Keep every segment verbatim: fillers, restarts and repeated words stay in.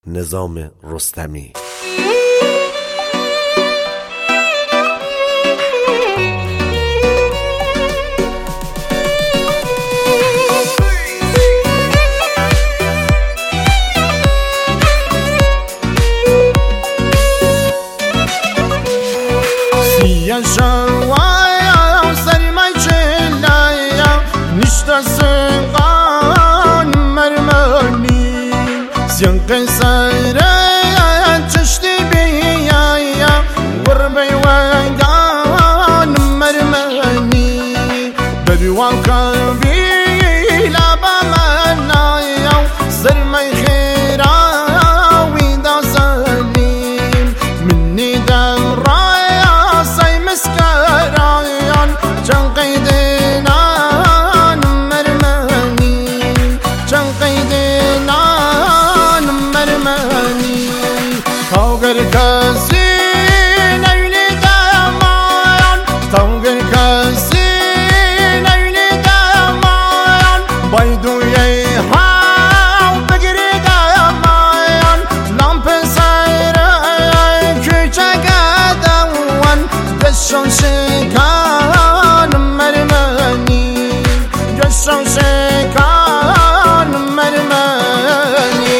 نظام رستمی. سیه شوایا سرمای چلایا نشتا سقان مرمانی سیان قیسره چشتی بیایا قربی وگان مرمانی بریوان قبیلا بمنایا سرمای خیراوی دا سلیم منی دم رایا سی مسکرایان چن قیدنان مرمانی چن قیدنان مرمانی تاگر کسی نیلی دمایان تاگر کسی نیلی دمایان بایدوی هاو بگیری دمایان لامپ سیره küçük adamın Göçün şekan mermeni Göçün şekan mermeni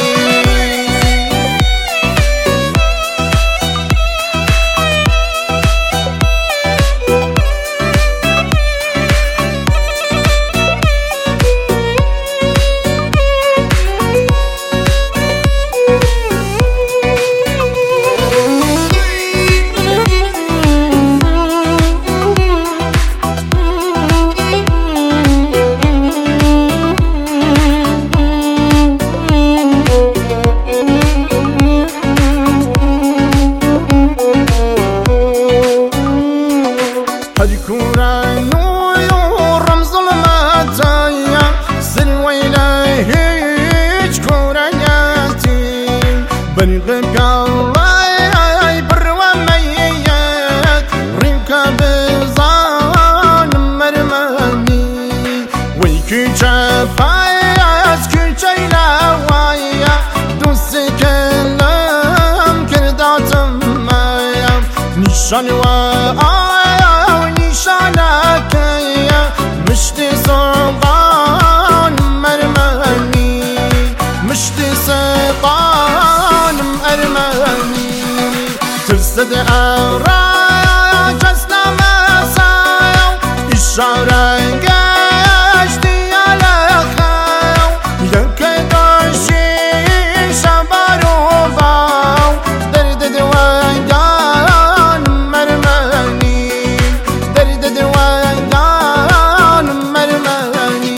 هدي كورانو يورم ظلماتايا سلويلا هيج كورانياتي بني غيب الله بروا ميات ريمكا بزان مرماني ويكي جفايات كي جيلاوايا دوسي كلام كرداتم مايا نشان وآيا نشانك يا مشتي سلطان مرماني مشتي سلطان مرماني ترصد أوراق جسنا مسايا إشارة قاشتي على خاو ينكي دوشي شبارو باو درد دوان مرماني درد دوان مرماني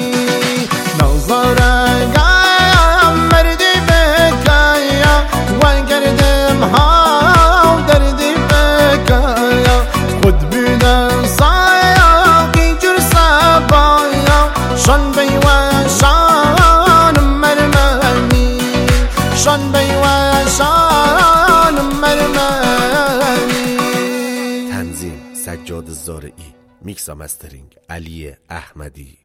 نظرك مردي بكايا وقردم هاو دردي بكايا خد بنا صايا جرسا بايا شان بي وشان مرماني شان بي وشان مرماني. تنظیم سجاد زارعی، میکس و مسترینگ علی احمدی.